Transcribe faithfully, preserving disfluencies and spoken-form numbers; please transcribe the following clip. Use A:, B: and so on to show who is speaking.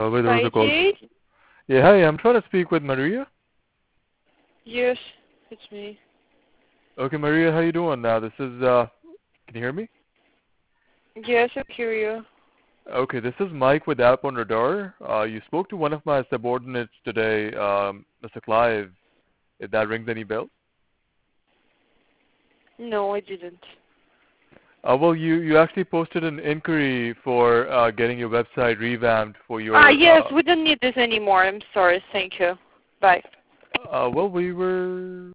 A: Uh, wait, there was
B: Hi,
A: a call.
B: Jade?
A: Yeah, hi, I'm trying to speak with Maria.
B: Yes, it's me.
A: Okay, Maria, how you doing now? This is, uh, can you hear me?
B: Yes, I hear you.
A: Okay, this is Mike with App on Radar. Uh, you spoke to one of my subordinates today, um, Mister Clive. If that rings any bells?
B: No, I didn't.
A: Uh, well, you, you actually posted an inquiry for uh, getting your website revamped for
B: Ah,
A: your,
B: yes,
A: uh,
B: we don't need this anymore. I'm sorry. Thank you. Bye.
A: uh, well, we were